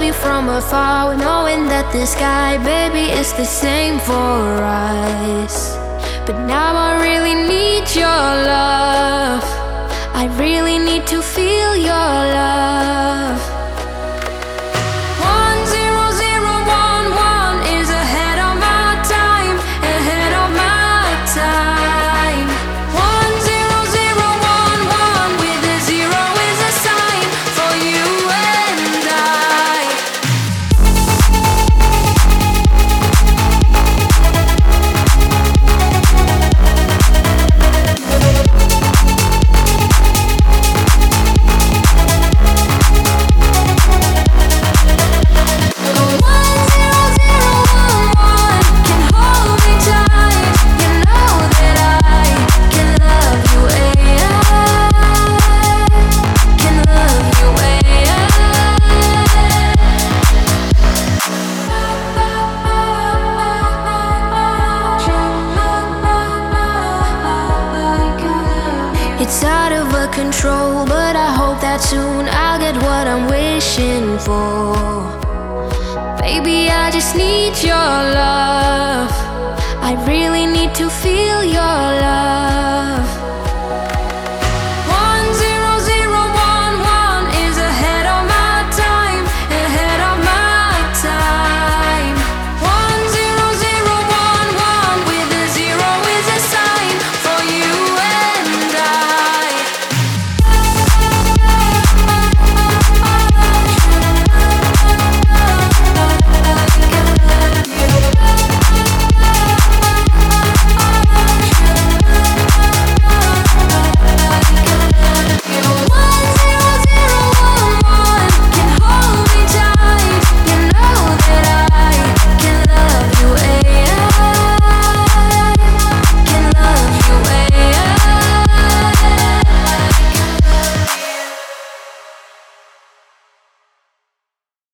you from afar, knowing that the sky, baby, is the same for us. But now I really need your love. I really need to feel your love. 10011 is ahead of my time, ahead of my time. 10011 with a zero is a sign for you and I. It's out of our control, but I hope that soon I'll get what I'm wishing for. Baby, I just need your love. I really need to feel your love.